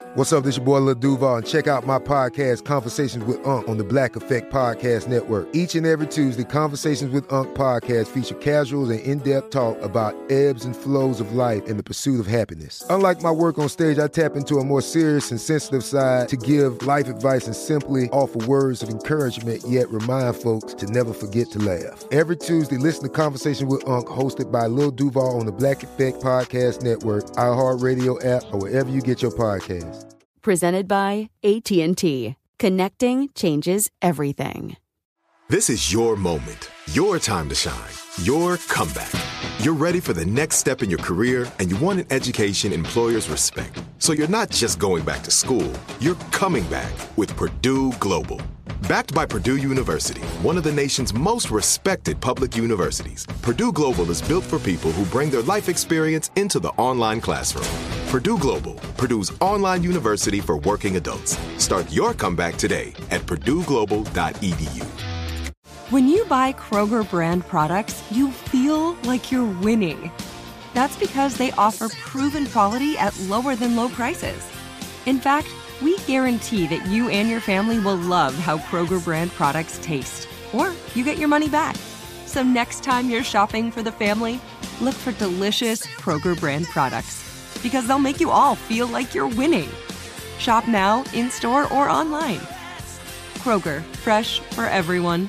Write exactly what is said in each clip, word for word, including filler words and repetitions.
What's up, this your boy Lil Duval, and check out my podcast, Conversations with Unc, on the Black Effect Podcast Network. Each and every Tuesday, Conversations with Unc podcast feature casuals and in-depth talk about ebbs and flows of life and the pursuit of happiness. Unlike my work on stage, I tap into a more serious and sensitive side to give life advice and simply offer words of encouragement, yet remind folks to never forget to laugh. Every Tuesday, listen to Conversations with Unc, hosted by Lil Duval on the Black Effect Podcast Network, iHeartRadio app, or wherever you get your podcasts. Presented by A T and T. Connecting changes everything. This is your moment, your time to shine, your comeback. You're ready for the next step in your career, and you want an education employers respect. So you're not just going back to school, you're coming back with Purdue Global. Backed by Purdue University, one of the nation's most respected public universities, Purdue Global is built for people who bring their life experience into the online classroom. Purdue Global, Purdue's online university for working adults. Start your comeback today at purdue global dot e d u. When you buy Kroger brand products, you feel like you're winning. That's because they offer proven quality at lower than low prices. In fact, we guarantee that you and your family will love how Kroger brand products taste, or you get your money back. So next time you're shopping for the family, look for delicious Kroger brand products, because they'll make you all feel like you're winning. Shop now, in-store, or online. Kroger, fresh for everyone.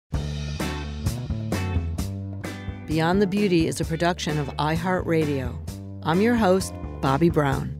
Beyond the Beauty is a production of iHeartRadio. I'm your host, Bobby Brown.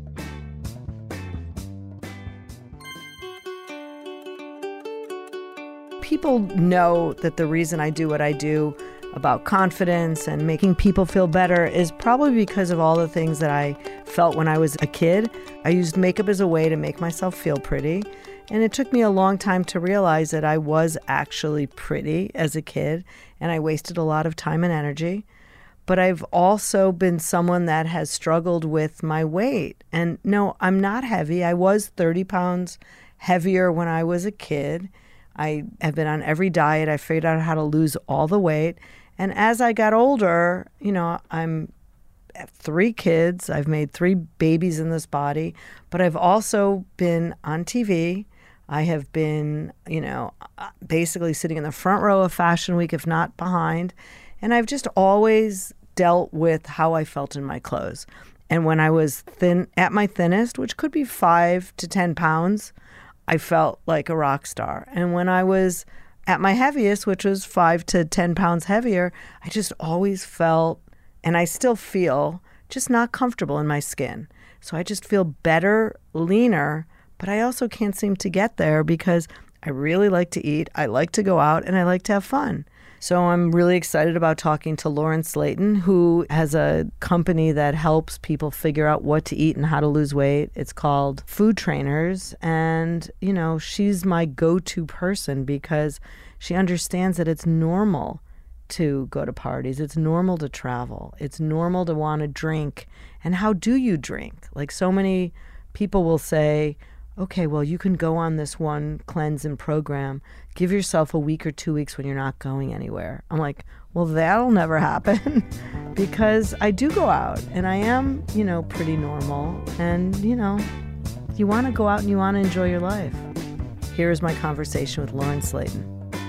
People know that the reason I do what I do about confidence and making people feel better is probably because of all the things that I felt when I was a kid. I used makeup as a way to make myself feel pretty. And it took me a long time to realize that I was actually pretty as a kid, and I wasted a lot of time and energy. But I've also been someone that has struggled with my weight. And no, I'm not heavy. I was thirty pounds heavier when I was a kid. I have been on every diet. I figured out how to lose all the weight. And as I got older, you know, I'm three kids. I've made three babies in this body, but I've also been on T V. I have been, you know, basically sitting in the front row of Fashion Week, if not behind. And I've just always dealt with how I felt in my clothes. And when I was thin, at my thinnest, which could be five to ten pounds, I felt like a rock star. And when I was at my heaviest, which was five to ten pounds heavier, I just always felt, and I still feel, just not comfortable in my skin. So I just feel better, leaner, but I also can't seem to get there because I really like to eat, I like to go out, and I like to have fun. So I'm really excited about talking to Lauren Slayton, who has a company that helps people figure out what to eat and how to lose weight. It's called Food Trainers. And, you know, she's my go-to person because she understands that it's normal to go to parties. It's normal to travel. It's normal to want to drink. And how do you drink? Like, so many people will say, okay, well, you can go on this one cleanse and program. Give yourself a week or two weeks when you're not going anywhere. I'm like, well, that'll never happen because I do go out and I am, you know, pretty normal. And, you know, you want to go out and you want to enjoy your life. Here is my conversation with Lauren Slayton.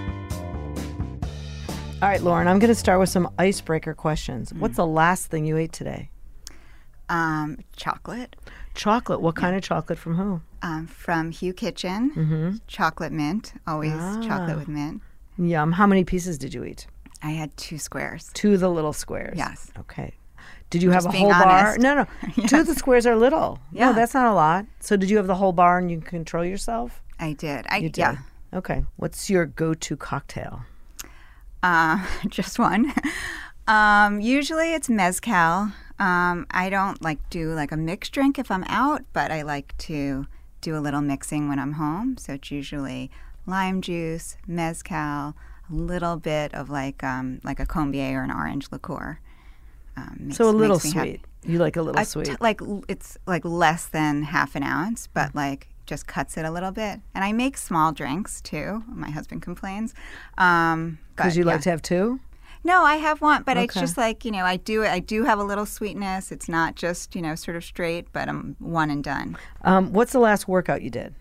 All right, Lauren, I'm going to start with some icebreaker questions. Mm. What's the last thing you ate today? Um, chocolate. Chocolate. What kind of chocolate from who? Um, from Hugh Kitchen. Mm-hmm. Chocolate mint. Always ah. chocolate with mint. Yum. How many pieces did you eat? I had two squares. Two of the little squares? Yes. Okay. Did you have Just a whole honest. bar? No, no. Yes. Two of the squares are little. Yeah. No, that's not a lot. So did you have the whole bar and you can control yourself? I did. I You did? Yeah. Okay. What's your go-to cocktail? Uh, just one. um, usually it's mezcal. Um, I don't like do like a mixed drink if I'm out, but I like to do a little mixing when I'm home. So it's usually lime juice, mezcal, a little bit of like um, like a Combier or an orange liqueur. Um, makes, So a little makes me sweet. happy. You like a little I sweet. t- like l- it's like less than half an ounce, but like just cuts it a little bit. And I make small drinks too. My husband complains. Um, Because but, you yeah. like to have two? No, I have one, but it's Okay. just like, you know, I do I do have a little sweetness. It's not just, you know, sort of straight, but I'm one and done. Um, what's the last workout you did?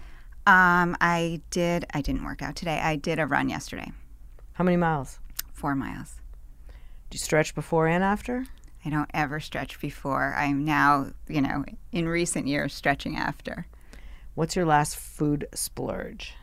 Um, I did, I didn't work out today. I did a run yesterday, How many miles? four miles. Do you stretch before and after? I don't ever stretch before. I'm now, you know, in recent years stretching after. What's your last food splurge?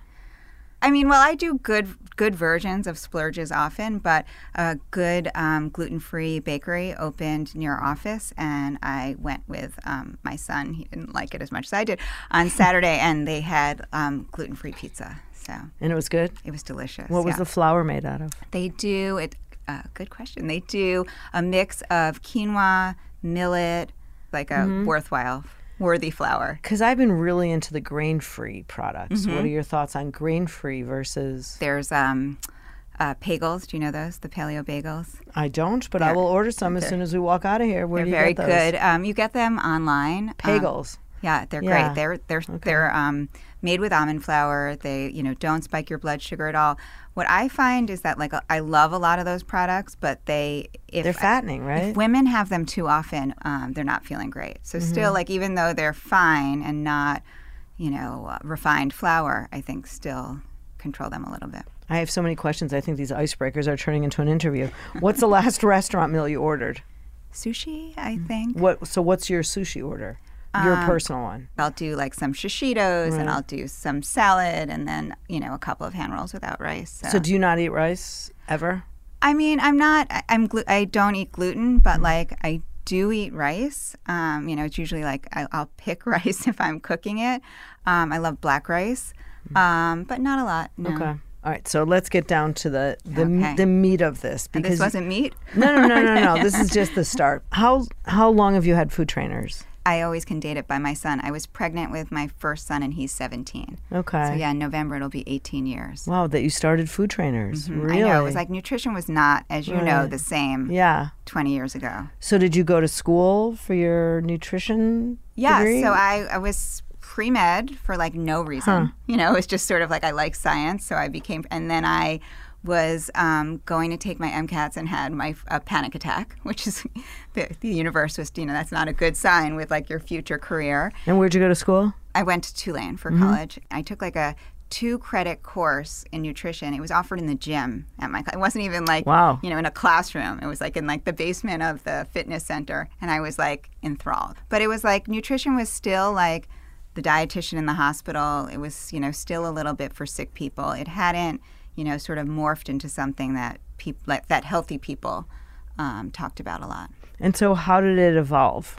I mean, well, I do good good versions of splurges often, but a good um, gluten-free bakery opened near our office, and I went with um, my son. He didn't like it as much as I did on Saturday, and they had um, gluten-free pizza. So And it was good? it was delicious. What was yeah. the flour made out of? They do it. Uh, good question. They do a mix of quinoa, millet, like a Mm-hmm. worthwhile, worthy flour. Because I've been really into the grain-free products. Mm-hmm. What are your thoughts on grain-free versus... There's um, uh, bagels. Do you know those? The paleo bagels. I don't, but I They're- will order some as they're- soon as we walk out of here. Where They're do you very get those? good. Um, you get them online. Um, Pagels. yeah, they're Yeah. great. They're they're they're um, made with almond flour. They you know don't spike your blood sugar at all. What I find is that like I love a lot of those products, but they if They're fattening, right? If women have them too often, um, they're not feeling great. So Mm-hmm. still, like even though they're fine and not, you know, uh, refined flour, I think still control them a little bit. I have so many questions. I think these icebreakers are turning into an interview. What's the last restaurant meal you ordered? Sushi, I think. What? So what's your sushi order? Your Um, personal one. I'll do like some shishitos and I'll do some salad and then, you know, a couple of hand rolls without rice. So, So do you not eat rice ever? I mean, I'm not, I, I'm, glu- I don't eat gluten, but like I do eat rice. Um, you know, it's usually like I, I'll pick rice if I'm cooking it. Um, I love black rice, um, but not a lot. No. Okay. All right. So let's get down to the the, Okay. the meat of this. And this wasn't meat? no, no, no, no, no. This is just the start. How how long have you had food trainers? I always can date it by my son. I was pregnant with my first son and he's seventeen. Okay. So yeah, in November it'll be eighteen years. Wow, that you started food trainers. Mhm. Really? I know. It was like nutrition was not, as you know, Right. the same Yeah. twenty years ago. So did you go to school for your nutrition Yeah, degree? so I, I was pre-med for like no reason. Huh. You know, it was just sort of like I like science, so I became, and then I was um, going to take my MCATs and had my a panic attack, which is the, the universe was, you know, that's not a good sign with like your future career. And where'd you go to school? I went to Tulane for Mm-hmm. college. I took like a two credit course in nutrition. It was offered in the gym at my, it wasn't even like, Wow. you know, in a classroom. It was like in like the basement of the fitness center. And I was like enthralled. But it was like nutrition was still like the dietitian in the hospital. It was, you know, still a little bit for sick people. It hadn't, you know, sort of morphed into something that people, like, that healthy people um, talked about a lot. And so how did it evolve?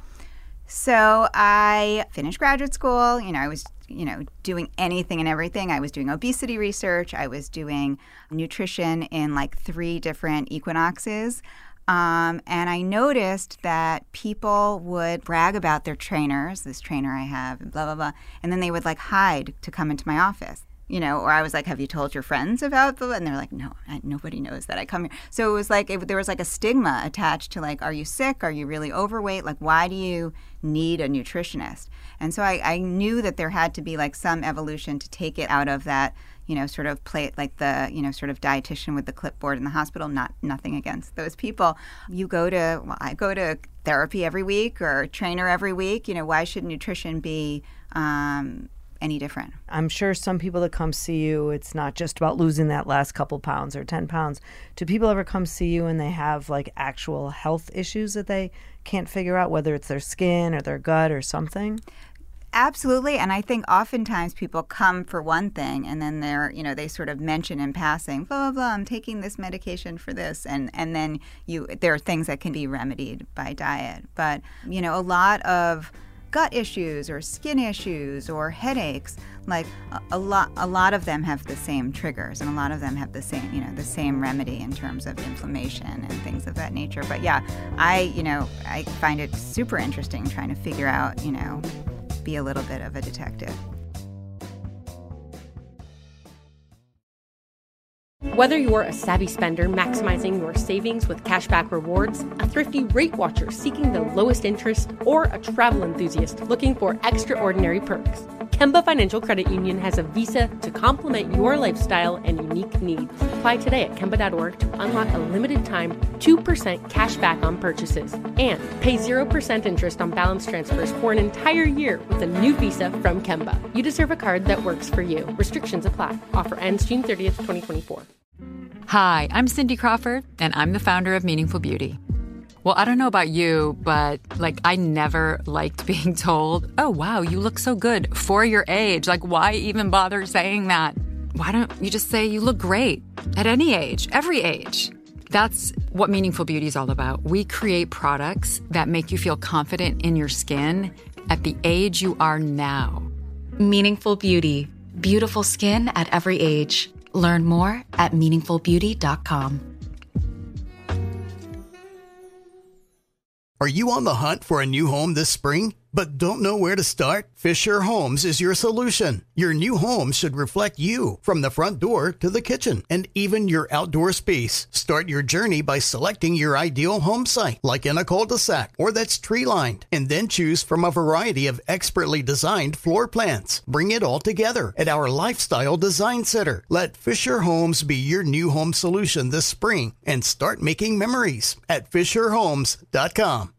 So I finished graduate school. You know, I was, you know, doing anything and everything. I was doing obesity research. I was doing nutrition in like three different equinoxes. Um, and I noticed that people would brag about their trainers, this trainer I have, and blah, blah, blah. And then they would like hide to come into my office. You know, or I was like, have you told your friends about them? And they're like, no, I, nobody knows that I come here. So it was like, it, there was like a stigma attached to like, are you sick? Are you really overweight? Like, why do you need a nutritionist? And so I, I knew that there had to be like some evolution to take it out of that, you know, sort of play like the, you know, sort of dietitian with the clipboard in the hospital, not nothing against those people. You go to, well, I go to therapy every week or trainer every week. You know, why should nutrition be, um, any different? I'm sure some people that come see you, it's not just about losing that last couple pounds or ten pounds. Do people ever come see you and they have like actual health issues that they can't figure out, whether it's their skin or their gut or something? Absolutely. And I think oftentimes people come for one thing and then they're, you know, they sort of mention in passing, blah, blah, blah, I'm taking this medication for this. And, and then you, there are things that can be remedied by diet. But, you know, a lot of gut issues or skin issues or headaches, like a, a lot a lot of them have the same triggers and a lot of them have the same, you know, the same remedy in terms of inflammation and things of that nature. But yeah, I, you know, I find it super interesting trying to figure out, you know, be a little bit of a detective. Whether you're a savvy spender maximizing your savings with cashback rewards, a thrifty rate watcher seeking the lowest interest, or a travel enthusiast looking for extraordinary perks, Kemba Financial Credit Union has a visa to complement your lifestyle and unique needs. Apply today at Kemba dot org to unlock a limited time two percent cash back on purchases and pay zero percent interest on balance transfers for an entire year with a new visa from Kemba. You deserve a card that works for you. Restrictions apply. Offer ends June thirtieth, twenty twenty-four. Hi, I'm Cindy Crawford, and I'm the founder of Meaningful Beauty. Well, I don't know about you, but, like, I never liked being told, oh, wow, you look so good for your age. Like, why even bother saying that? Why don't you just say you look great at any age, every age? That's what Meaningful Beauty is all about. We create products that make you feel confident in your skin at the age you are now. Meaningful Beauty. Beautiful skin at every age. Learn more at meaningful beauty dot com. Are you on the hunt for a new home this spring, but don't know where to start? Fisher Homes is your solution. Your new home should reflect you, from the front door to the kitchen and even your outdoor space. Start your journey by selecting your ideal home site, like in a cul-de-sac or that's tree-lined, and then choose from a variety of expertly designed floor plans. Bring it all together at our Lifestyle Design Center. Let Fisher Homes be your new home solution this spring and start making memories at fisher homes dot com.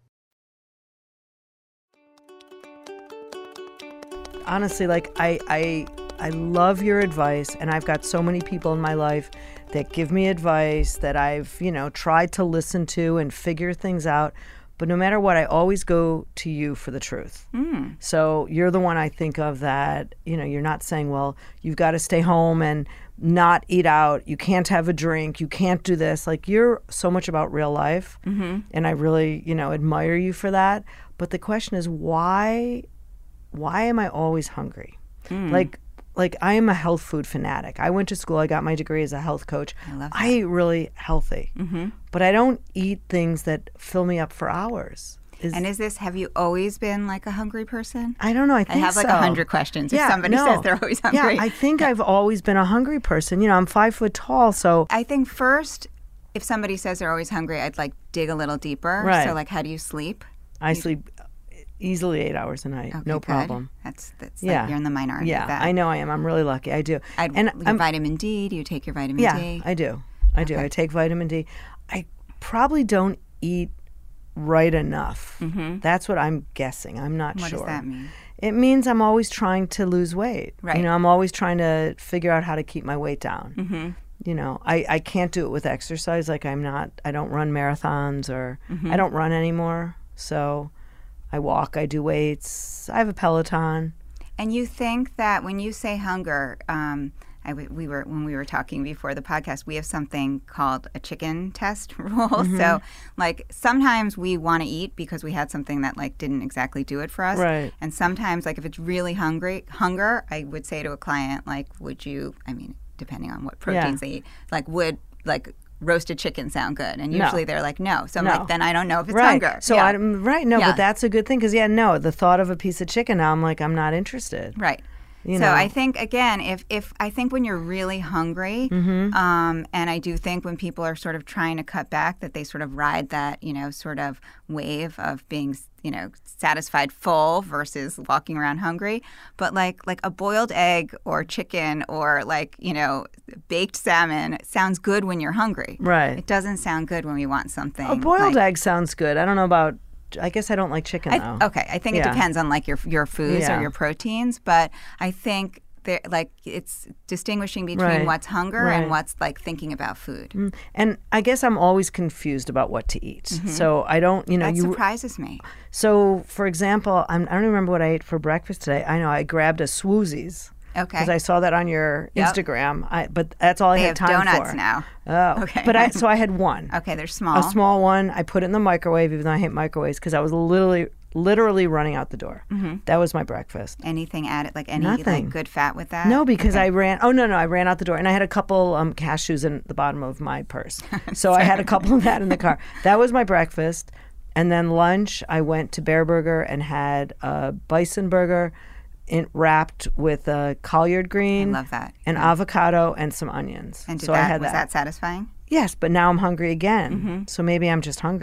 Honestly, like I, I, I love your advice, and I've got so many people in my life that give me advice that I've, you know, tried to listen to and figure things out. But no matter what, I always go to you for the truth. Mm. So you're the one I think of that, you know, you're not saying, well, you've got to stay home and not eat out. You can't have a drink. You can't do this. Like, you're so much about real life. Mm-hmm. And I really, you know, admire you for that. But the question is, why... why am I always hungry? Mm. Like, like I am a health food fanatic. I went to school. I got my degree as a health coach. I love that. I eat really healthy, mm-hmm. but I don't eat things that fill me up for hours. Is, and is this, have you always been like a hungry person? I don't know. I think I have like a so. hundred questions. Yeah, if somebody no. says they're always hungry. Yeah, I think I've always been a hungry person. You know, I'm five foot tall, so. I think first, if somebody says they're always hungry, I'd like dig a little deeper. Right. So like, how do you sleep? I you, sleep easily eight hours a night, okay, no good. problem. That's that's yeah. like you're in the minority. Yeah, of that. I know I am. I'm really lucky. I do. I'd, and your I'm, vitamin D. Do you take your vitamin yeah, D? Yeah, I do. I do. Okay. I take vitamin D. I probably don't eat right enough. Mm-hmm. That's what I'm guessing. I'm not what sure. What does that mean? It means I'm always trying to lose weight. Right. You know, I'm always trying to figure out how to keep my weight down. Mm-hmm. You know, I, I can't do it with exercise. Like, I'm not, I don't run marathons or mm-hmm. I don't run anymore. So I walk, I do weights, I have a Peloton. And you think that when you say hunger, um, I, we were when we were talking before the podcast, we have something called a chicken test rule. Mm-hmm. So, like, sometimes we want to eat because we had something that like didn't exactly do it for us. Right. And sometimes, like, if it's really hungry, hunger, I would say to a client, like, would you? I mean, depending on what proteins yeah. they eat, like, would like roasted chicken sound good? And usually no. they're like, no. So I'm no. like, then I don't know if it's right. hunger. So yeah. I'm right. No, yeah. but that's a good thing because yeah, no, the thought of a piece of chicken now, I'm like, I'm not interested. Right. You so know? I think, again, if, if I think when you're really hungry, mm-hmm. um, and I do think when people are sort of trying to cut back, that they sort of ride that, you know, sort of wave of being, you know, satisfied full versus walking around hungry. But like like a boiled egg or chicken or like, you know, baked salmon sounds good when you're hungry. Right. It doesn't sound good when we want something. A boiled like, egg sounds good. I don't know about... I guess I don't like chicken, though. I, okay, I think yeah. it depends on like your your foods yeah. or your proteins, but I think there like it's distinguishing between right. what's hunger right. and what's like thinking about food. Mm. And I guess I'm always confused about what to eat. Mm-hmm. So I don't, you know, that you surprises me. So, for example, I'm, I don't remember what I ate for breakfast today. I know I grabbed a Swoozies. Okay. Because I saw that on your yep. Instagram. I, but that's all I they had time for. They have donuts for. now. Oh. Okay. But I so I had one. Okay, they're small. A small one. I put it in the microwave, even though I hate microwaves, because I was literally literally running out the door. Mm-hmm. That was my breakfast. Anything added, like any Nothing. like good fat with that? No, because okay. I ran. Oh no, no, I ran out the door, and I had a couple um, cashews in the bottom of my purse. So I had a couple of that in the car. That was my breakfast, and then lunch. I went to Bear Burger and had a bison burger. In, wrapped with uh, collard green. I love that. And yeah. avocado and some onions. And did so that, I had was that. that satisfying? Yes, but now I'm hungry again. Mm-hmm. So maybe I'm just hungry.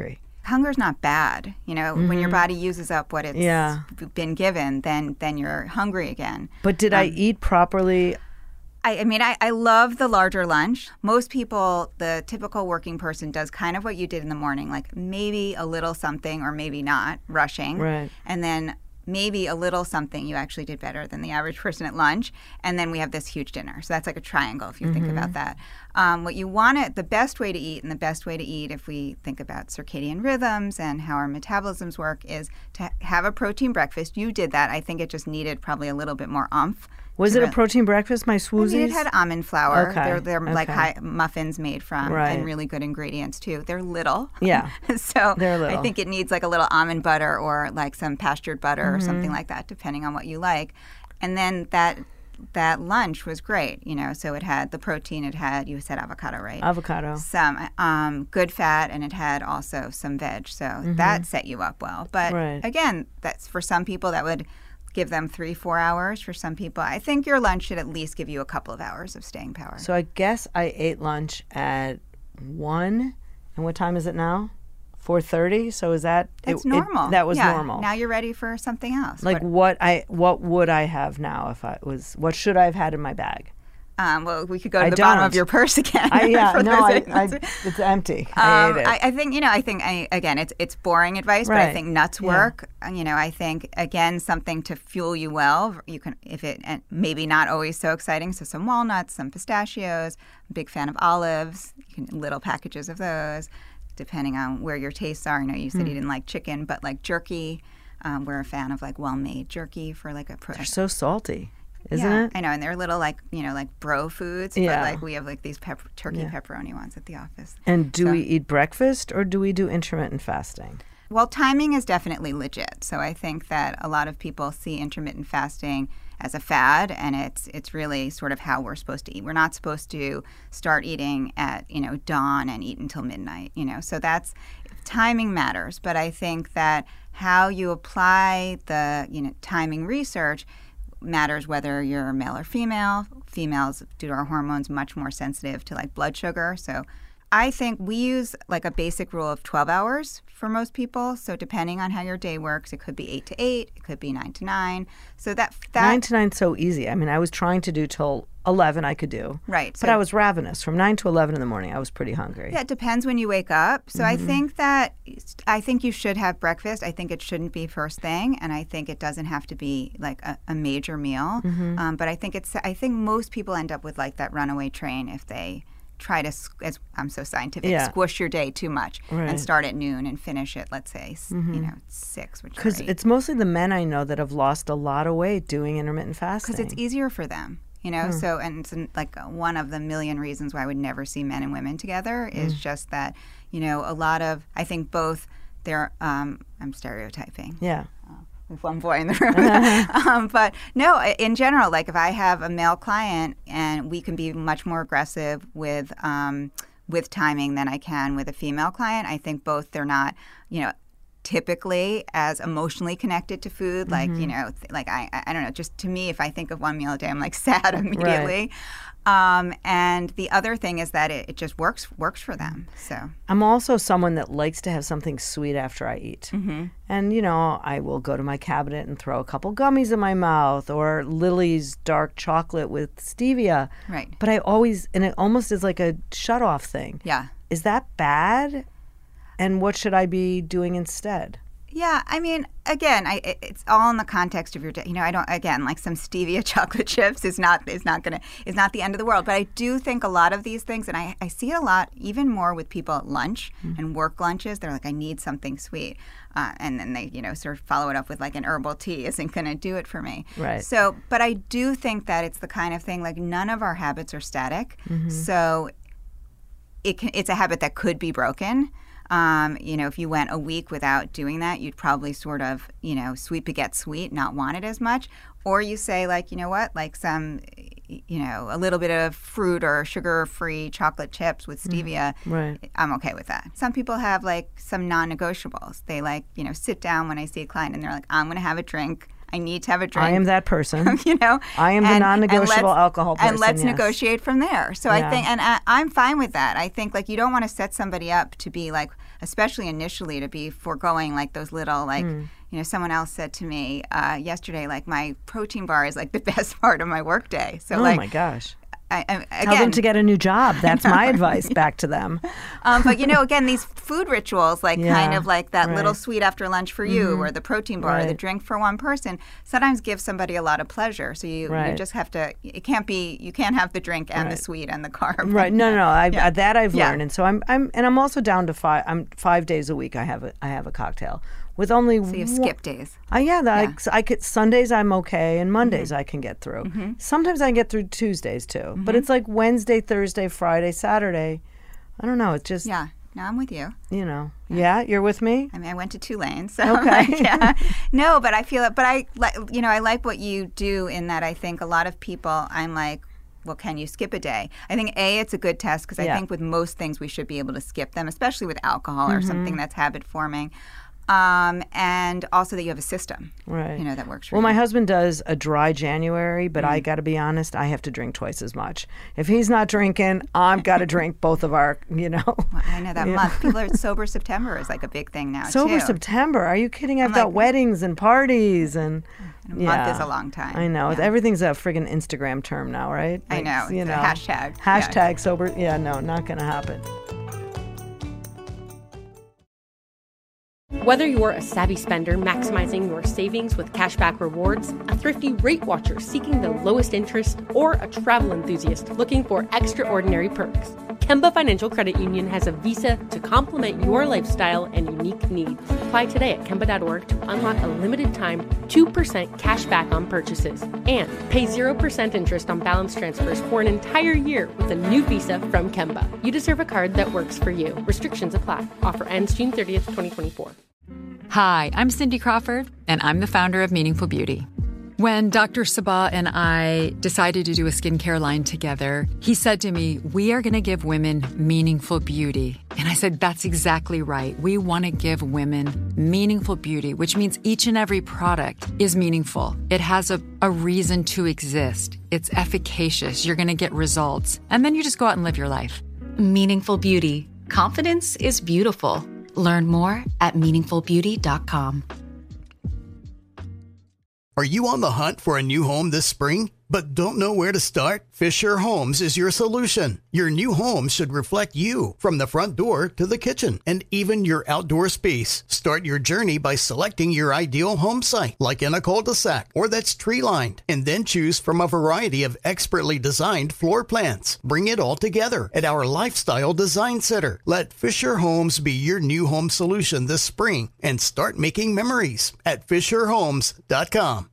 hunger's not bad. You know, mm-hmm. when your body uses up what it's yeah. been given, then then you're hungry again. But did um, I eat properly? I, I mean, I, I love the larger lunch. Most people, the typical working person does kind of what you did in the morning, like maybe a little something or maybe not, rushing. Right. And then maybe a little something you actually did better than the average person at lunch. And then we have this huge dinner. So that's like a triangle if you mm-hmm. think about that. Um, what you want to, the best way to eat and the best way to eat if we think about circadian rhythms and how our metabolisms work is to have a protein breakfast. You did that. I think it just needed probably a little bit more oomph. Was it a protein breakfast, my smoothies? I mean, it had almond flour. Okay. They're, they're okay. like high muffins made from right. and really good ingredients, too. They're little. Yeah. so they're little. I think it needs like a little almond butter or like some pastured butter mm-hmm. or something like that, depending on what you like. And then that that lunch was great, you know. So it had the protein. It had, you said avocado, right? Avocado. Some um, good fat, and it had also some veg. So mm-hmm. that set you up well. But right. again, that's for some people that would give them three, four hours. For some people, I think your lunch should at least give you a couple of hours of staying power. So I guess I ate lunch at one. And what time is it now? four thirty. So is that That's it, normal. It, that was yeah. normal. Now you're ready for something else. Like what, what I what would I have now if I was what should I have had in my bag? Um, well, we could go to I the don't. bottom of your purse again. I, yeah, for no, I, I, it's empty. I um, ate it. I, I think, you know, I think, I, again, it's it's boring advice, right. but I think nuts work. Yeah. You know, I think, again, something to fuel you well. You can, if it, and maybe not always so exciting, so some walnuts, some pistachios. I'm a big fan of olives, you can, little packages of those, depending on where your tastes are. You know, you said mm. you didn't like chicken, but like jerky. Um, we're a fan of like well-made jerky for like a... Pro- They're so salty. Isn't yeah, it? I know, and they're little like, you know, like bro foods, yeah. but like we have like these pep- turkey yeah. pepperoni ones at the office. And do so, we eat breakfast or do we do intermittent fasting? Well, timing is definitely legit. So I think that a lot of people see intermittent fasting as a fad, and it's it's really sort of how we're supposed to eat. We're not supposed to start eating at, you know, dawn and eat until midnight, you know. So that's, timing matters, but I think that how you apply the, you know, timing research matters whether you're male or female. Females, due to our hormones, much more sensitive to like blood sugar. So I think we use like a basic rule of twelve hours for most people. So depending on how your day works, it could be eight to eight, it could be nine to nine. So that, that nine to nine is so easy. I mean, I was trying to do till eleven I could do. Right. But so, I was ravenous. From nine to eleven in the morning, I was pretty hungry. Yeah, it depends when you wake up. So Mm-hmm. I think that, I think you should have breakfast. I think it shouldn't be first thing. And I think it doesn't have to be like a, a major meal. Mm-hmm. Um, but I think it's, I think most people end up with like that runaway train if they try to, as I'm so scientific, Yeah. squish your day too much Right. and start at noon and finish at, let's say, s Mhm. you know, six, which Because is it's mostly the men I know that have lost a lot of weight doing intermittent fasting. Because it's easier for them, you know. Hmm. So, and it's an- like uh, one of the million reasons why I would never see men and women together is Mm. just that, you know, a lot of, I think both they're, um, I'm stereotyping. Yeah. With one boy in the room. um, but no, in general, like if I have a male client and we can be much more aggressive with um, with timing than I can with a female client, I think both they're not, you know, typically as emotionally connected to food. Like, Mm-hmm. you know, th- like I, I don't know, just to me, if I think of one meal a day, I'm like sad immediately. Um, and the other thing is that it, it just works works for them. So I'm also someone that likes to have something sweet after I eat. Mm-hmm. And, you know, I will go to my cabinet and throw a couple gummies in my mouth or Lily's dark chocolate with stevia. Right. But I always, and it almost is like a shut-off thing. Yeah. Is that bad? And what should I be doing instead? Yeah, I mean, again, I, it- it's all in the context of your day. You know, I don't. Again, like some stevia chocolate chips is not is not gonna is not the end of the world. But I do think a lot of these things, and I, I see it a lot, even more with people at lunch Mm-hmm. and work lunches. They're like, I need something sweet, uh, and then they, you know, sort of follow it up with like an herbal tea isn't gonna do it for me. Right. So, but I do think that it's the kind of thing like none of our habits are static. Mm-hmm. So it can, it's a habit that could be broken. Um, you know, if you went a week without doing that, you'd probably sort of, you know, sweet begets sweet, not want it as much. Or you say, like, you know what, like some, you know, a little bit of fruit or sugar-free chocolate chips with stevia. Right. I'm okay with that. Some people have, like, some non-negotiables. They, like, you know, sit down when I see a client and they're like, I'm going to have a drink. I need to have a drink. I am that person. you know, I am the and- non-negotiable and let's- alcohol person, And let's yes. negotiate from there. So Yeah. I think, and I, I'm fine with that. I think like you don't want to set somebody up to be like especially initially, to be foregoing like those little like. Mm. You know, someone else said to me uh, yesterday, like my protein bar is like the best part of my workday. So oh like, my gosh. I, I, again, Tell them to get a new job. That's my advice back to them. Um, but, you know, again, these food rituals, like Yeah, kind of like that right. little sweet after lunch for you Mhm. or the protein bar or the Right. drink for one person, sometimes give somebody a lot of pleasure. So you, you Right. just have to, it can't be, you can't have the drink and Right. the sweet and the carb. Right. No, no, no. I, Yeah. that I've Yeah. learned. And so I'm, I'm, and I'm also down to five, I'm five days a week. I have a, I have a cocktail with only So you have one- skip days. Uh, yeah, that Yeah. I, I could, Sundays I'm okay, and Mondays Mhm. I can get through. Mhm. Sometimes I can get through Tuesdays too, but Mhm. it's like Wednesday, Thursday, Friday, Saturday. I don't know. It's just Yeah. No, I'm with you. you know. Yeah, you're with me. I mean, I went to Tulane, so Okay. yeah. No, but I feel it. But I, like, you know, I like what you do in that. I think a lot of people, I'm like, well, can you skip a day? I think A, it's a good test because I Yeah. think with most things we should be able to skip them, especially with alcohol or Mhm. something that's habit forming. Um, and also that you have a system, Right. you know, that works for Well, my you. husband does a dry January, but I Mm. got to be honest, I have to drink twice as much. If he's not drinking, I've got to drink both of our, you know. Well, I know that Yeah. month. People are sober September is like a big thing now, Sober too. September. Are you kidding? I've I'm got like- weddings and parties and A month yeah. is a long time. I know. Yeah. Everything's a friggin' Instagram term now, right? I Like, know. You It's know. a hashtag. Yeah. Hashtag sober. Yeah, no, not going to happen. Whether you're a savvy spender maximizing your savings with cashback rewards, a thrifty rate watcher seeking the lowest interest, or a travel enthusiast looking for extraordinary perks, Kemba Financial Credit Union has a visa to complement your lifestyle and unique needs. Apply today at Kemba dot org to unlock a limited time two percent cash back on purchases and pay zero percent interest on balance transfers for an entire year with a new visa from Kemba. You deserve a card that works for you. Restrictions apply. Offer ends June thirtieth, twenty twenty-four. Hi, I'm Cindy Crawford, and I'm the founder of Meaningful Beauty. When Doctor Sabah and I decided to do a skincare line together, he said to me, we are going to give women meaningful beauty. And I said, that's exactly right. We want to give women meaningful beauty, which means each and every product is meaningful. It has a, a reason to exist. It's efficacious. You're going to get results. And then you just go out and live your life. Meaningful Beauty. Confidence is beautiful. Learn more at meaningful beauty dot com. Are you on the hunt for a new home this spring, but don't know where to start? Fisher Homes is your solution. Your new home should reflect you, from the front door to the kitchen and even your outdoor space. Start your journey by selecting your ideal home site, like in a cul-de-sac or that's tree-lined, and then choose from a variety of expertly designed floor plans. Bring it all together at our Lifestyle Design Center. Let Fisher Homes be your new home solution this spring and start making memories at fisher homes dot com.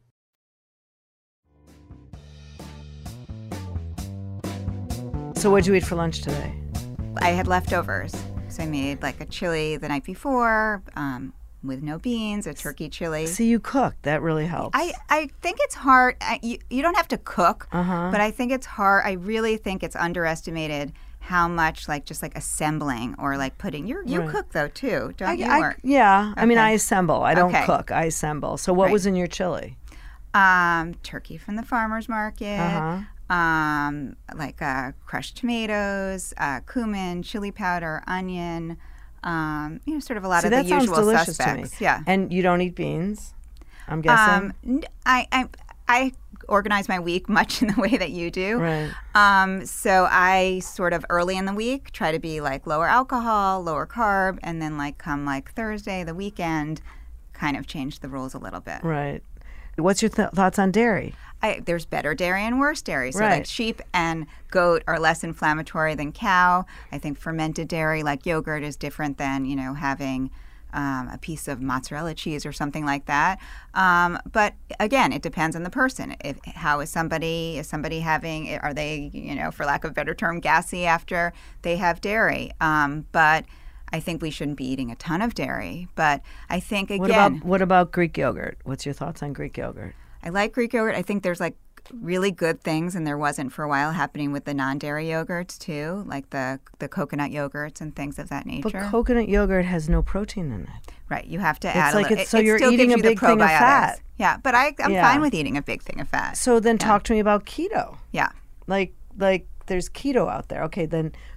So what'd you eat for lunch today? I had leftovers. So I made like a chili the night before um, with no beans, a turkey chili. See, you cooked. That really helps. I, I think it's hard. I, you, you don't have to cook, Uh-huh. but I think it's hard. I really think it's underestimated how much like just like assembling or like putting. You you Right. cook though too, don't I, you? I- Or- yeah. I mean, Okay. I assemble. I don't Okay. cook. I assemble. So what Right. was in your chili? Um, turkey from the farmer's market. Uh-huh. Um, like uh, crushed tomatoes, uh, cumin, chili powder, onion. Um, you know, sort of a lot See, of that the sounds usual delicious suspects. to me. Yeah. And you don't eat beans, I'm guessing? Um, n- I, I I organize my week much in the way that you do. Right. Um, so I sort of early in the week try to be like lower alcohol, lower carb, and then like come like Thursday, the weekend, kind of change the rules a little bit. Right. What's your th- thoughts on dairy? I, there's better dairy and worse dairy. So like Right. sheep and goat are less inflammatory than cow. I think fermented dairy like yogurt is different than, you know, having um, a piece of mozzarella cheese or something like that. Um, but again, it depends on the person. If, how is somebody, is somebody having, are they, you know, for lack of a better term, gassy after they have dairy? Um, but I think we shouldn't be eating a ton of dairy. But I think, again... What about what about Greek yogurt? What's your thoughts on Greek yogurt? I like Greek yogurt. I think there's like really good things, and there wasn't for a while, happening with the non-dairy yogurts too, like the the coconut yogurts and things of that nature. But coconut yogurt has no protein in it. Right, you have to It's add. like a little, it's- so it, it you're still eating gives a you the big thing of probiotics. fat. Yeah, but I, I'm Yeah. fine with eating a big thing of fat. So then Yeah. talk to me about keto. Yeah. Like like there's keto out there. Okay, then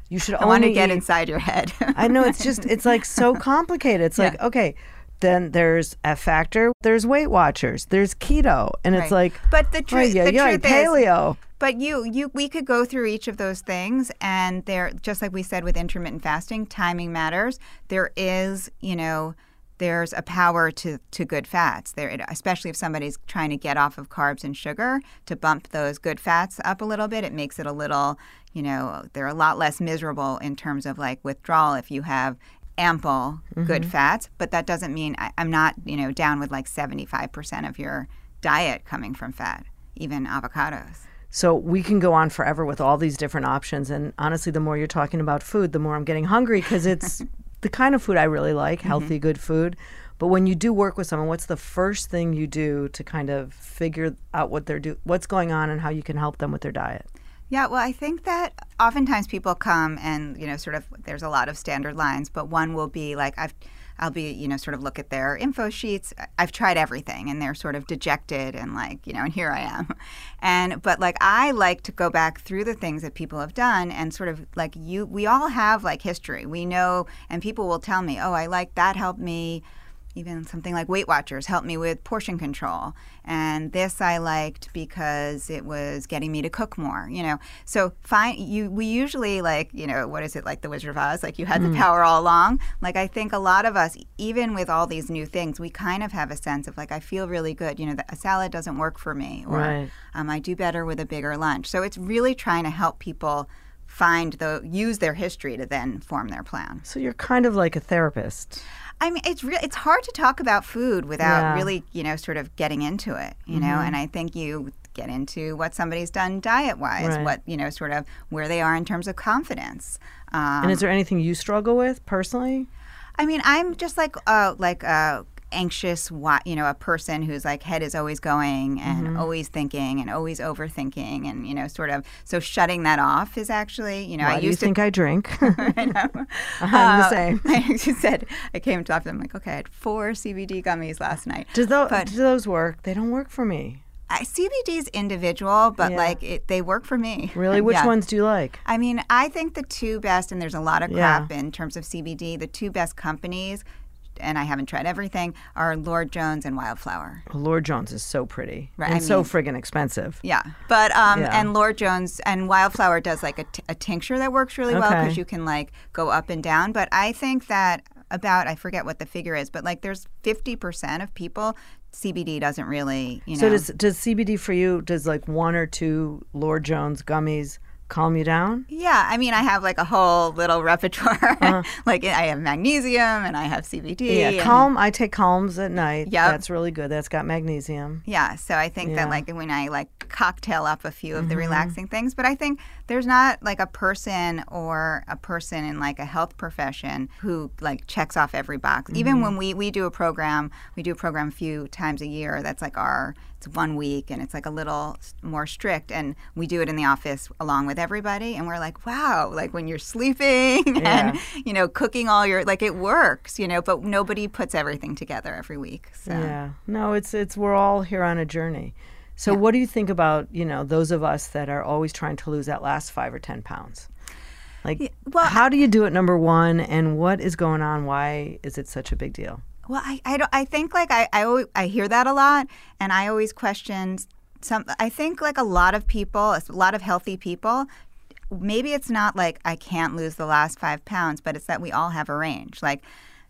You should I only want to get eat- inside your head. I know, it's just, it's like so complicated. It's Yeah. like, okay, then there's F Factor, there's Weight Watchers, there's keto, and it's Right. like, But the, tru- oh, yeah, the yeah, truth paleo. is, but you, you, we could go through each of those things, and there, just like we said with intermittent fasting, timing matters. There is, you know, there's a power to, to good fats there, especially if somebody's trying to get off of carbs and sugar. To bump those good fats up a little bit, it makes it a little, you know, they're a lot less miserable in terms of like withdrawal if you have ample good Mm-hmm. fats. But that doesn't mean I, I'm not, you know, down with like seventy-five percent of your diet coming from fat, even avocados. So we can go on forever with all these different options. And honestly, the more you're talking about food, the more I'm getting hungry because it's the kind of food I really like, healthy, Mm-hmm. good food. But when you do work with someone, what's the first thing you do to kind of figure out what they're do, what's going on and how you can help them with their diet? Yeah, well, I think that oftentimes people come and, you know, sort of, there's a lot of standard lines, but one will be like, I've, I'll be, you know, sort of look at their info sheets. I've tried everything, and they're sort of dejected and like, you know, and here I am. And, but like, I like to go back through the things that people have done and sort of like you, we all have like history. We know, and people will tell me, oh, I like that helped me. Even something like Weight Watchers helped me with portion control. And this I liked because it was getting me to cook more, you know. So fine, you we usually like, you know, what is it, like the Wizard of Oz? Like you had the power all along. Like I think a lot of us, even with all these new things, we kind of have a sense of like, I feel really good. You know, a salad doesn't work for me. Or Right. um, I do better with a bigger lunch. So it's really trying to help people find the, use their history to then form their plan. So you're kind of like a therapist. I mean, it's real. It's hard to talk about food without Yeah. really, you know, sort of getting into it, you know. And I think you get into what somebody's done diet-wise, Right. what, you know, sort of where they are in terms of confidence. Um, And is there anything you struggle with personally? I mean, I'm just like, uh, like uh, anxious, wa- you know, a person whose like head is always going and always thinking and always overthinking, and you know, sort of. So shutting that off is actually, you know, Why I do you used to think I drink? I know. I'm the Uh, same. I said, I came to office, I'm like, okay, I had four C B D gummies last night. Do those, But- do those work? They don't work for me. I, C B D is individual, but Yeah. like it, they work for me. Really? Which Yeah. ones do you like? I mean, I think the two best, and there's a lot of Yeah. crap in terms of C B D, the two best companies, and I haven't tried everything, are Lord Jones and Wildflower. Lord Jones is so pretty Right, and I so mean- friggin' expensive. Yeah, but um, Yeah. and Lord Jones and Wildflower does like a, t- a tincture that works really well Okay. because you can like go up and down. But I think that about, I forget what the figure is, but like there's fifty percent of people C B D doesn't really, you know. So does does C B D for you? Does like one or two Lord Jones gummies calm you down? Yeah, I mean, I have like a whole little repertoire. Like I have magnesium and I have C B D. Yeah, and- Calm. I take Calms at night. Yep. That's really good. That's got magnesium. Yeah, so I think Yeah. that like when I like cocktail up a few of the Mm-hmm. relaxing things, but I think there's not like a person or a person in like a health profession who like checks off every box. Mm-hmm. Even when we we do a program, we do a program a few times a year. That's like our it's one week and it's like a little s- more strict, and we do it in the office along with everybody, and we're like, wow, like when you're sleeping Yeah. and you know cooking all your like it works, you know, but nobody puts everything together every week. So. Yeah. No, it's it's we're all here on a journey. So what do you think about, you know, those of us that are always trying to lose that last five or ten pounds? Like, well, how do you do it, number one, and what is going on? Why is it such a big deal? Well, I, I, don't, I think like I, I, always, I hear that a lot, and I always question some. I think like a lot of people, a lot of healthy people, maybe it's not like I can't lose the last five pounds, but it's that we all have a range. Like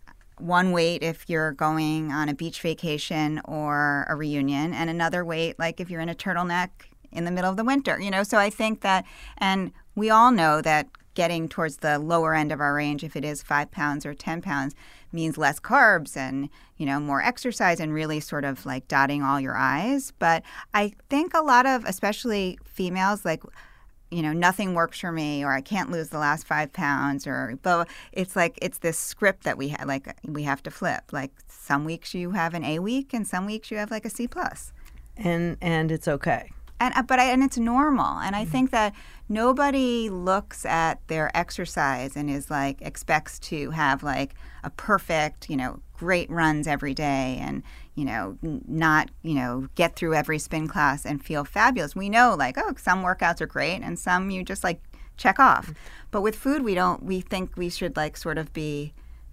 one weight if you're going on a beach vacation or a reunion, and another weight like if you're in a turtleneck in the middle of the winter. You know, so I think that, and we all know that getting towards the lower end of our range, if it is five pounds or ten pounds, means less carbs and, you know, more exercise and really sort of like dotting all your I's. But I think a lot of, especially females, like, you know, nothing works for me, or I can't lose the last five pounds, or but it's like it's this script that we have, like we have to flip. Like some weeks you have an A week, and some weeks you have like a C plus. And and it's okay. And uh, but I, and it's normal. And I think that nobody looks at their exercise and is like expects to have like a perfect, you know, great runs every day, and you know, n- not you know get through every spin class and feel fabulous. We know like, oh, some workouts are great and some you just like check off. But with food, we don't. We think we should like sort of be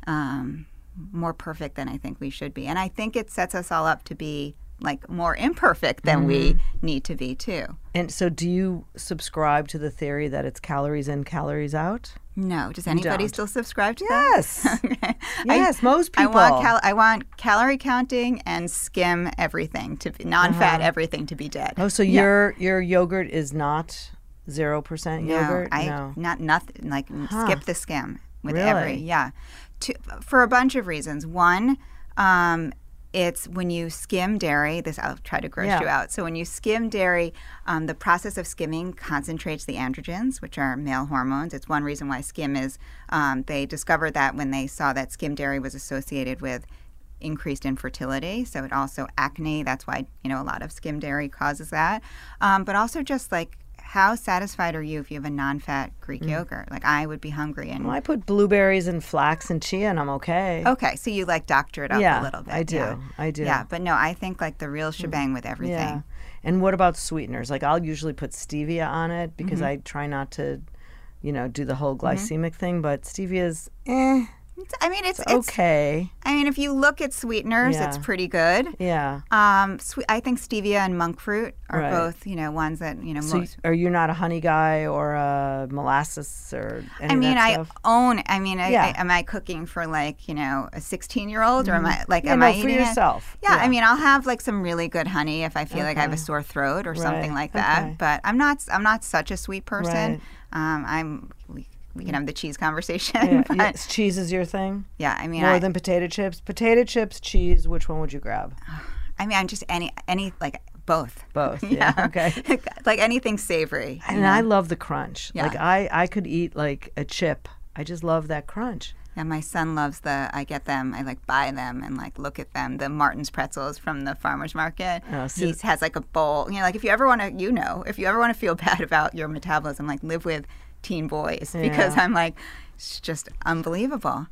um, more perfect than I think we should be, and I think it sets us all up to be like more imperfect than mm-hmm. we need to be too. And so, do you subscribe to the theory that it's calories in, calories out? No. Does anybody still subscribe to yes. that? Okay. Yes, I, most people. I want cal- I want calorie counting and skim everything to be non-fat uh-huh. everything to be dead. Oh, so yeah. your your yogurt is not zero percent yogurt? No, I no. not nothing like huh. skip the skim with really? every yeah. To, for a bunch of reasons. One, um, it's when you skim dairy, this I'll try to gross yeah. you out. So when you skim dairy, um, the process of skimming concentrates the androgens, which are male hormones. It's one reason why skim is, um, they discovered that when they saw that skim dairy was associated with increased infertility. So it also acne, that's why, you know, a lot of skim dairy causes that. Um, but also just like, how satisfied are you if you have a non-fat Greek mm. yogurt? Like I would be hungry. And well, I put blueberries and flax and chia, and I'm okay. Okay, so you like doctor it up yeah, a little bit. I do. Yeah. I do. Yeah, but no, I think like the real shebang with everything. Yeah. And what about sweeteners? Like I'll usually put stevia on it because mm-hmm. I try not to, you know, do the whole glycemic mm-hmm. thing. But stevia's, eh. It's, I mean, it's, it's okay. It's, I mean, if you look at sweeteners, yeah. it's pretty good. Yeah. Um, swe- I think stevia and monk fruit are right. both, you know, ones that, you know, so most. Are you not a honey guy or a molasses or any I mean, of that I stuff? own, I mean, I, yeah. I, am I cooking for like, you know, a sixteen-year-old or am I, like, yeah, am no, I for eating yourself. It? Yeah, yeah, I mean, I'll have like some really good honey if I feel okay. like I have a sore throat or right. something like that. Okay. But I'm not, I'm not such a sweet person. Right. Um, I'm, we, We can have the cheese conversation. Yeah. but, yes, cheese is your thing? Yeah, I mean, more I, than potato chips. Potato chips, cheese. Which one would you grab? I mean, I'm just any any like both. Both. Yeah. yeah. Okay. Like anything savory. And know? I love the crunch. Yeah. Like I, I could eat like a chip. I just love that crunch. Yeah, my son loves the. I get them. I like buy them and like look at them. The Martin's pretzels from the farmers market. Oh, so he has like a bowl. You know, like if you ever want to, you know, if you ever want to feel bad about your metabolism, like live with teen boys because yeah. I'm like. It's just unbelievable.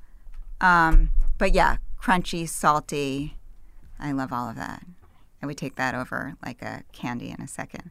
Um, but yeah, crunchy, salty. I love all of that. I would take that over like a candy in a second.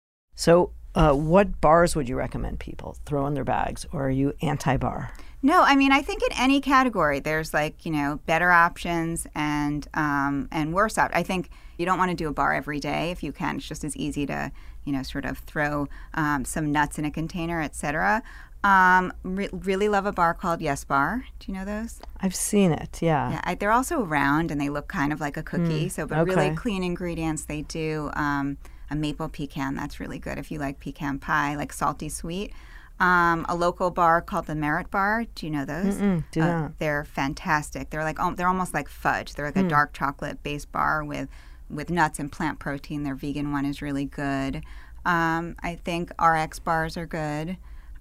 So uh, what bars would you recommend people throw in their bags, or are you anti-bar? No, I mean, I think in any category, there's like, you know, better options and um, and worse options. I think you don't want to do a bar every day if you can. It's just as easy to, you know, sort of throw um, some nuts in a container, et cetera. Um, re- really love a bar called Yes Bar. Do you know those? I've seen it, yeah. Yeah, I, they're also round and they look kind of like a cookie. Mm, so, but okay. really clean ingredients. They do um, a maple pecan. That's really good if you like pecan pie, like salty sweet. Um, a local bar called the Merit Bar. Do you know those? Mm-mm, do uh, not. They're fantastic. They're like um, they're almost like fudge. They're like a Mm. dark chocolate based bar with with nuts and plant protein. Their vegan one is really good. Um, I think R X bars are good.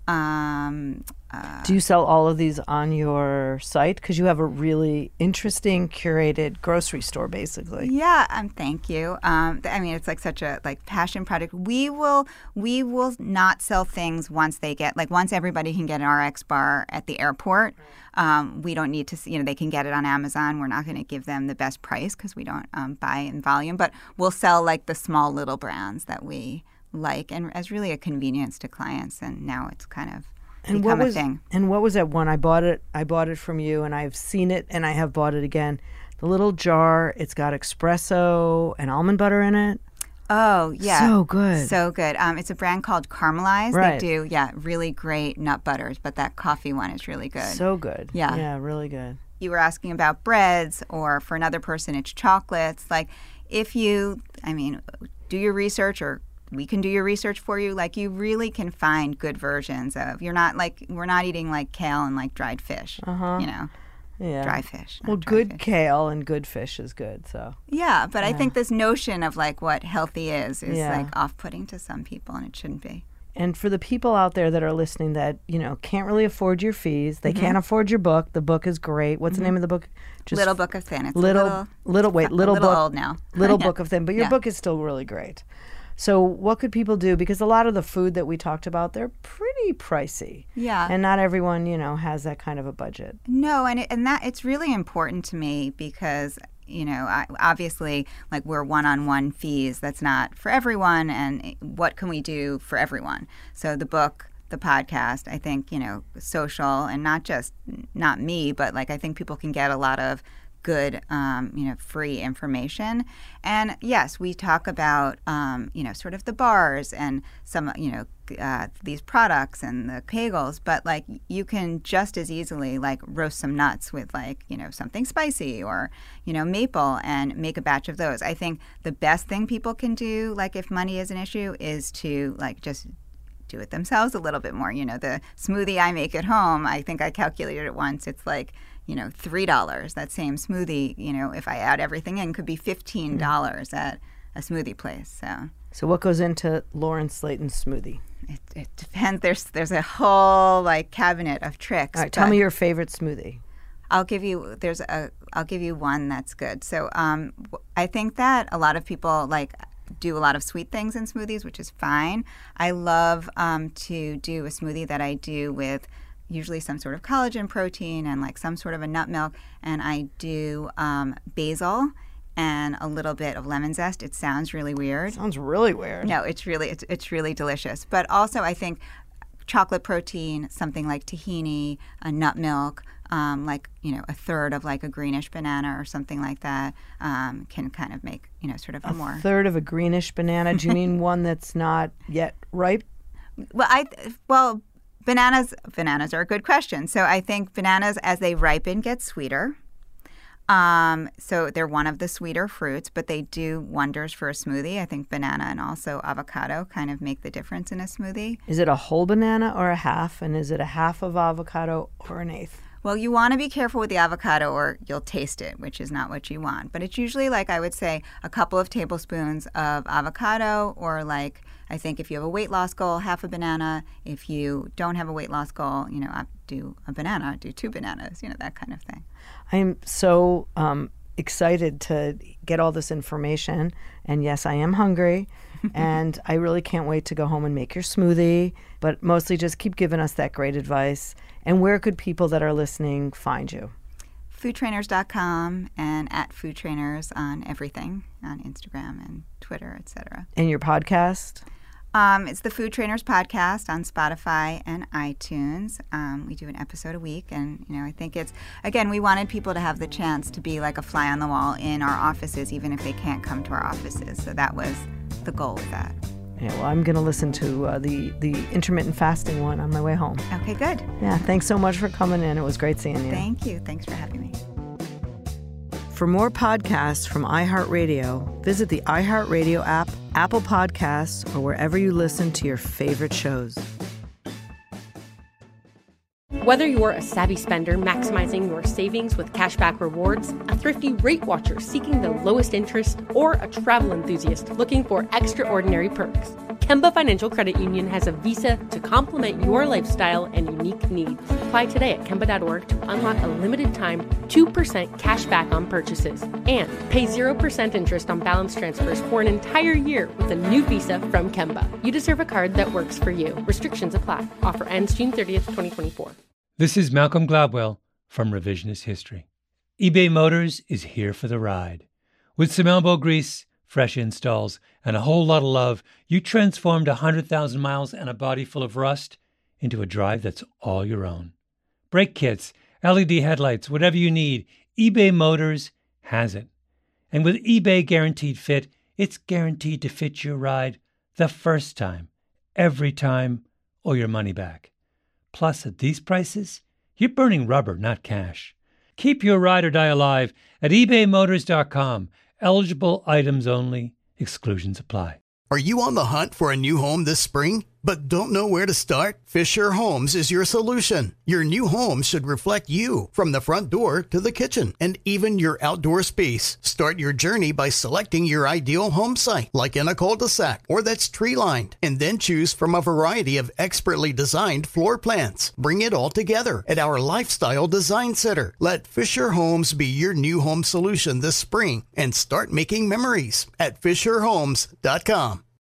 Um, uh, Do you sell all of these on your site? Because you have a really interesting curated grocery store, basically. Yeah, um, thank you. Um, th- I mean, it's like such a like passion project. We will we will not sell things once they get like once everybody can get an R X bar at the airport. Um, we don't need to, you know, they can get it on Amazon. We're not going to give them the best price because we don't um, buy in volume, but we'll sell like the small little brands that we like and as really a convenience to clients. And now it's kind of and become what was, a thing. And what was that one? I bought it. I bought it from you, and I've seen it, and I have bought it again. The little jar. It's got espresso and almond butter in it. Oh, yeah. So good. So good. Um, it's a brand called Caramelize. Right. They do, yeah, really great nut butters, but that coffee one is really good. So good. Yeah. Yeah, really good. You were asking about breads, or for another person, it's chocolates. Like, if you, I mean, do your research, or we can do your research for you. Like, you really can find good versions of, you're not like, we're not eating like kale and like dried fish, uh-huh. you know. Yeah. Dry fish. Well, dry good fish. kale and good fish is good. So yeah, but yeah. I think this notion of like what healthy is is yeah. like off-putting to some people, and it shouldn't be. And for the people out there that are listening that, you know, can't really afford your fees, they Mm-hmm. can't afford your book. The book is great. What's Mm-hmm. the name of the book? Just Little Book of Thin. It's little, a little, little wait, a little little book, old now. Little Yeah. Book of Thin, but your Yeah. book is still really great. So what could people do? Because a lot of the food that we talked about, they're pretty pricey. Yeah. And not everyone, you know, has that kind of a budget. No, and it, and that it's really important to me because, you know, I, obviously, like we're one-on-one fees. That's not for everyone, and what can we do for everyone? So the book, the podcast. I think, you know, social, and not just not me, but like I think people can get a lot of good, um, you know, free information. And yes, we talk about, um, you know, sort of the bars and some, you know, uh, these products and the bagels, but like you can just as easily like roast some nuts with like, you know, something spicy or, you know, maple and make a batch of those. I think the best thing people can do, like if money is an issue, is to like just do it themselves a little bit more. You know, the smoothie I make at home, I think I calculated it once, it's like, you know, three dollars. That same smoothie, you know, if I add everything in, could be fifteen dollars mm. at a smoothie place. So So what goes into Lauren Slayton's smoothie? It, it depends. There's there's a whole like cabinet of tricks. All right, tell me your favorite smoothie. I'll give you there's a I'll give you one that's good. So um, I think that a lot of people like do a lot of sweet things in smoothies, which is fine. I love um, to do a smoothie that I do with usually some sort of collagen protein and like some sort of a nut milk, and I do um, basil and a little bit of lemon zest. It sounds really weird. Sounds really weird. No, it's really it's it's really delicious. But also I think chocolate protein, something like tahini, a nut milk, um, like, you know, a third of like a greenish banana or something like that, um, can kind of make, you know, sort of a, a more... A third of a greenish banana? Do you mean one that's not yet ripe? Well, I well, bananas bananas are a good question. So I think bananas, as they ripen, get sweeter. Um, so they're one of the sweeter fruits, but they do wonders for a smoothie. I think banana and also avocado kind of make the difference in a smoothie. Is it a whole banana or a half? And is it a half of avocado or an eighth? Well, you want to be careful with the avocado or you'll taste it, which is not what you want. But it's usually like, I would say, a couple of tablespoons of avocado, or like, I think if you have a weight loss goal, half a banana. If you don't have a weight loss goal, you know, do a banana, do two bananas, you know, that kind of thing. I'm so um, excited to get all this information. And yes, I am hungry. And I really can't wait to go home and make your smoothie. But mostly just keep giving us that great advice. And where could people that are listening find you? food trainers dot com and at Food Trainers on everything, on Instagram and Twitter, et cetera. And your podcast? Um, it's the Food Trainers Podcast on Spotify and iTunes. Um, we do an episode a week, and you know, I think it's, again, we wanted people to have the chance to be like a fly on the wall in our offices, even if they can't come to our offices. So that was the goal with that. Yeah, well, I'm going to listen to uh, the the intermittent fasting one on my way home. Okay, good. Yeah, thanks so much for coming in. It was great seeing you. Thank you. Thanks for having me. For more podcasts from iHeartRadio, visit the iHeartRadio app, Apple Podcasts, or wherever you listen to your favorite shows. Whether you're a savvy spender maximizing your savings with cashback rewards, a thrifty rate watcher seeking the lowest interest, or a travel enthusiast looking for extraordinary perks, Kemba Financial Credit Union has a visa to complement your lifestyle and unique needs. Apply today at Kemba dot org to unlock a limited time two percent cash back on purchases and pay zero percent interest on balance transfers for an entire year with a new visa from Kemba. You deserve a card that works for you. Restrictions apply. Offer ends June thirtieth, twenty twenty-four. This is Malcolm Gladwell from Revisionist History. eBay Motors is here for the ride. With some elbow grease, fresh installs, and a whole lot of love, you transformed one hundred thousand miles and a body full of rust into a drive that's all your own. Brake kits, L E D headlights, whatever you need, eBay Motors has it. And with eBay Guaranteed Fit, it's guaranteed to fit your ride the first time, every time, or your money back. Plus, at these prices, you're burning rubber, not cash. Keep your ride or die alive at ebay motors dot com. Eligible items only. Exclusions apply. Are you on the hunt for a new home this spring, but don't know where to start? Fisher Homes is your solution. Your new home should reflect you, from the front door to the kitchen and even your outdoor space. Start your journey by selecting your ideal home site, like in a cul-de-sac or that's tree-lined, and then choose from a variety of expertly designed floor plans. Bring it all together at our Lifestyle Design Center. Let Fisher Homes be your new home solution this spring and start making memories at fisher homes dot com.